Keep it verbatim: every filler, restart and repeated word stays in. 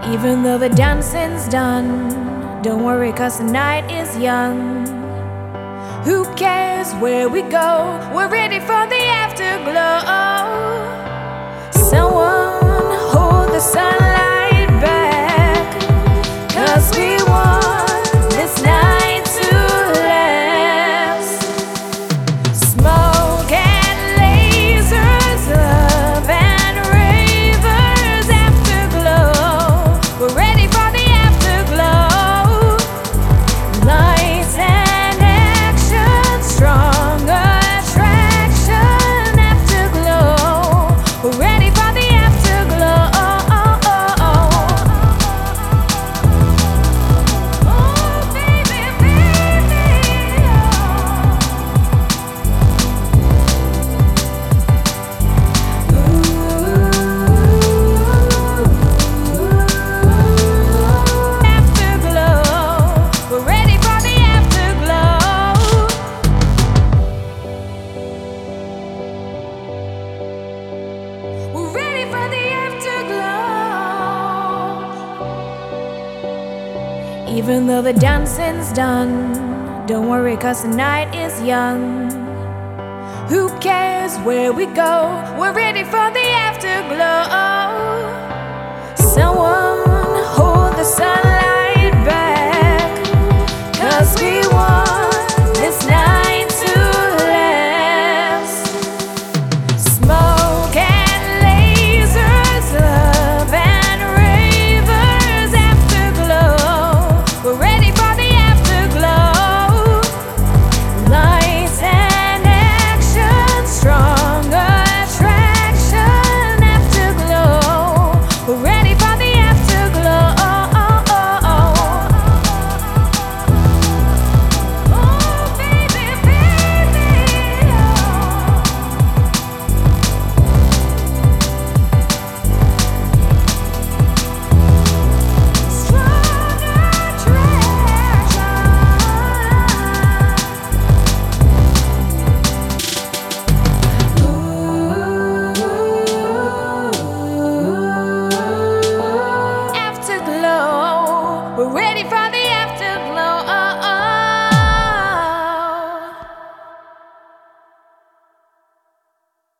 Even though the dancing's done, don't worry, cause the night is young. Who cares where we go? We're ready for the afterglow. Someone hold the sunlight back, cause we want this night to last. Smoke and lasers, love and ravers, afterglow. We're ready for the afterglow. Lights and action, strong attraction, afterglow. We're ready for the afterglow. Oh, baby, baby, afterglow. We're ready for the afterglow. We're ready for the afterglow. Even though the dancing's done, don't worry, cause the night is young. Who cares where we go? We're ready for the afterglow. Someone hold the sunlight back, cause we want this night